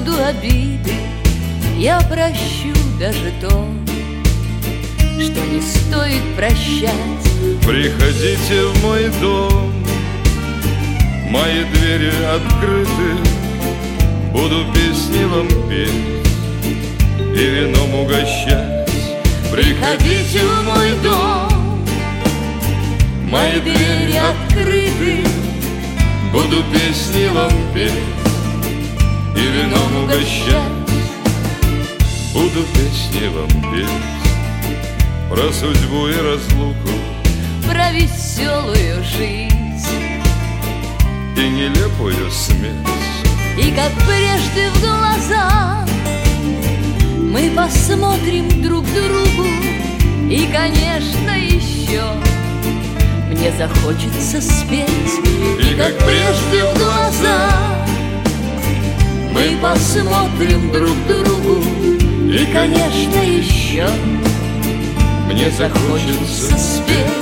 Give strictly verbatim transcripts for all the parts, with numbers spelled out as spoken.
забуду обиды, я прощу даже то, что не стоит прощать. Приходите в мой дом, мои двери открыты, буду песни вам петь и вином угощать. Приходите в мой дом, мои двери открыты, буду песни вам петь и вином угощать. Буду песни вам петь про судьбу и разлуку, про веселую жизнь и нелепую смерть. И как прежде в глаза мы посмотрим друг другу, и, конечно, еще мне захочется спеть. И как прежде в глаза мы посмотрим друг другу, и, конечно, еще мне захочется спеть.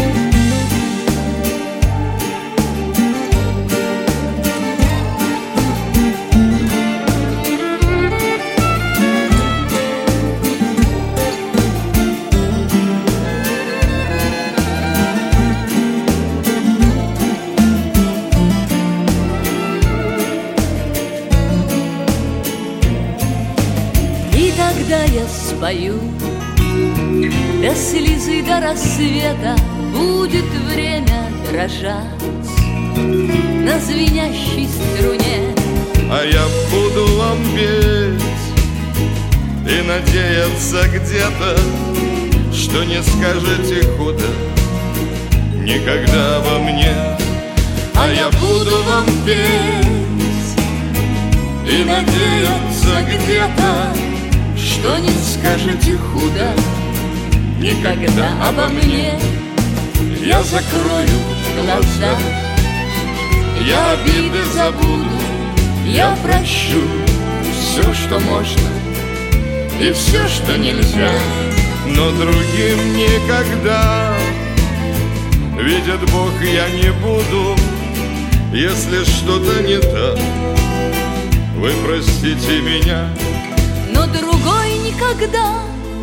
И тогда я спою до слезы, до рассвета, будет время дрожать на звенящей струне. А я буду вам петь и надеяться где-то, что не скажете худо никогда обо мне. А я буду вам петь и надеяться где-то, что не скажете худо никогда обо мне. Я закрою глаза, я обиды забуду, я прощу все, что можно, и все, что нельзя. Но другим никогда, видит Бог, я не буду. Если что-то не так, вы простите меня. Но другой никогда,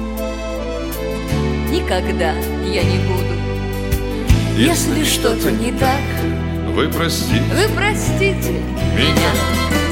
никогда я не буду. Если что-то не так, вы простите, вы простите меня.